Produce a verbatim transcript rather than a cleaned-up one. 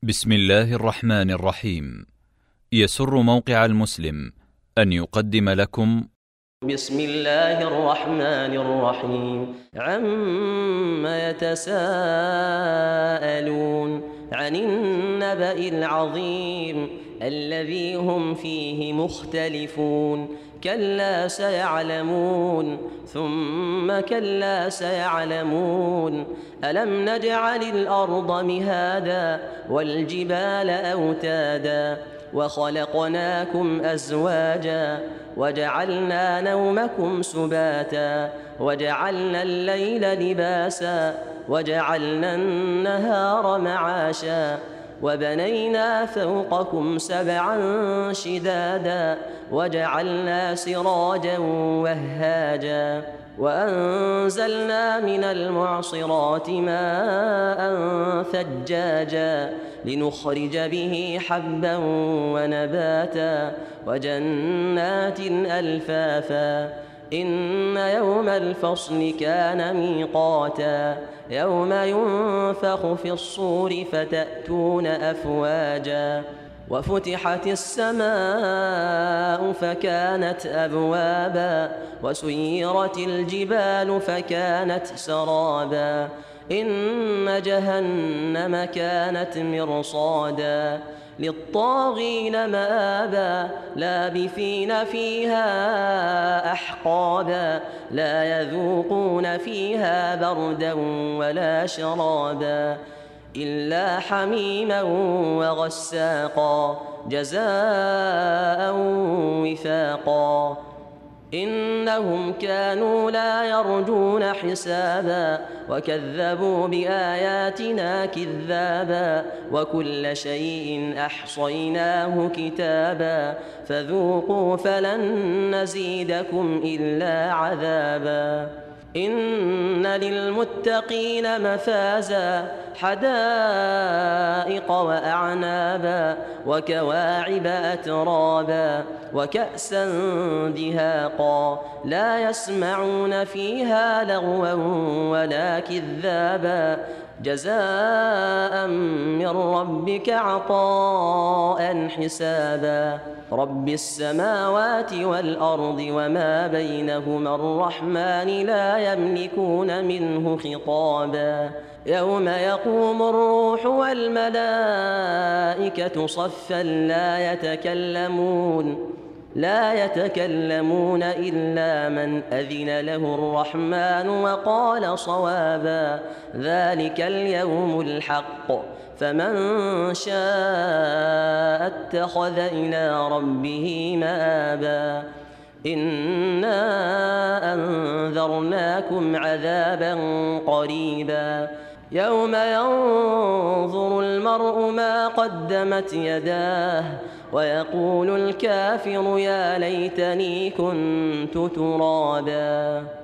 بسم الله الرحمن الرحيم. يسر موقع المسلم أن يقدم لكم بسم الله الرحمن الرحيم. عم يتساءلون عن النبأ العظيم الذي هم فيه مختلفون. كلا سيعلمون ثم كلا سيعلمون. ألم نجعل الأرض مهادا والجبال أوتادا وخلقناكم أزواجا وجعلنا نومكم سباتا وجعلنا الليل لباسا وجعلنا النهار معاشا وبنينا فوقكم سبعا شدادا وجعلنا سراجا وهاجا وأنزلنا من المعصرات ماء ثجاجا لنخرج به حبا ونباتا وجنات ألفافا. إن يوم الفصل كان ميقاتا يوم ينفخ في الصور فتأتون أفواجا وفتحت السماء فكانت أبوابا وسيرت الجبال فكانت سرابا. إن جهنم كانت مرصادا للطاغين مآبا لابثين فيها أحقابا لا يذوقون فيها بردا ولا شرابا إلا حميما وغساقا جزاء وفاقا. إنهم كانوا لا يرجون حسابا وكذبوا بآياتنا كذابا وكل شيء أحصيناه كتابا فذوقوا فلن نزيدكم إلا عذابا. إن للمتقين مفازا حدائق وأعنابا وكواعب أترابا وكأسا دهاقا لا يسمعون فيها لغوا ولا كذابا جزاء من ربك عطاء حسابا. رب السماوات والأرض وما بينهما الرحمن لا يملكون منه خطابا. يوم يقوم الروح والملائكة صفا لا يتكلمون لا يتكلمون إلا من أذن له الرحمن وقال صوابا. ذلك اليوم الحق فمن شاء اتخذ إلى ربه مآبا. إنا أنذرناكم عذابا قريبا يوم ينظر المرء ما قدمت يداه ويقول الكافر يا ليتني كنت ترابا.